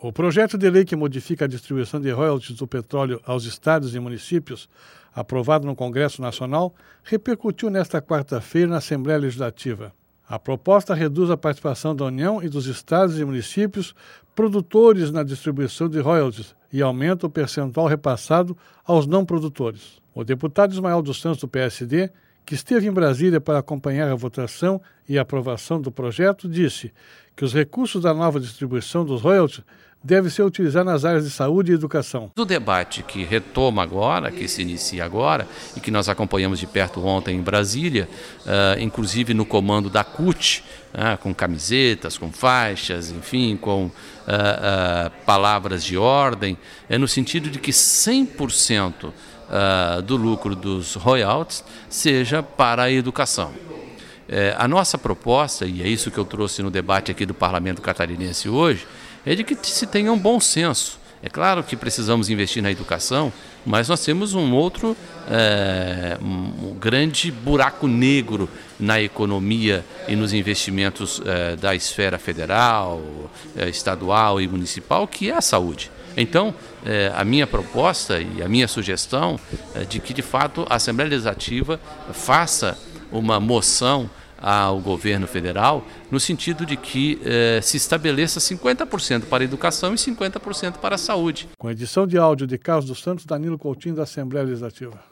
O projeto de lei que modifica a distribuição de royalties do petróleo aos estados e municípios, aprovado no Congresso Nacional, repercutiu nesta quarta-feira na Assembleia Legislativa. A proposta reduz a participação da União e dos estados e municípios produtores na distribuição de royalties e aumenta o percentual repassado aos não produtores. O deputado Ismael dos Santos, do PSD, que esteve em Brasília para acompanhar a votação e a aprovação do projeto, disse que os recursos da nova distribuição dos royalties devem ser utilizados nas áreas de saúde e educação. O debate que retoma agora, que se inicia agora, e que nós acompanhamos de perto ontem em Brasília, inclusive no comando da CUT, com camisetas, com faixas, enfim, com palavras de ordem, é no sentido de que 100% do lucro dos royalties seja para a educação. A nossa proposta, e é isso que eu trouxe no debate aqui do Parlamento Catarinense hoje, é de que se tenha um bom senso. É claro que precisamos investir na educação, mas nós temos um outro um grande buraco negro na economia e nos investimentos da esfera federal, estadual e municipal, que é a saúde. Então, a minha proposta e a minha sugestão é de que, de fato, a Assembleia Legislativa faça uma moção ao governo federal, no sentido de que se estabeleça 50% para a educação e 50% para a saúde. Com edição de áudio de Carlos dos Santos, Danilo Coutinho, da Assembleia Legislativa.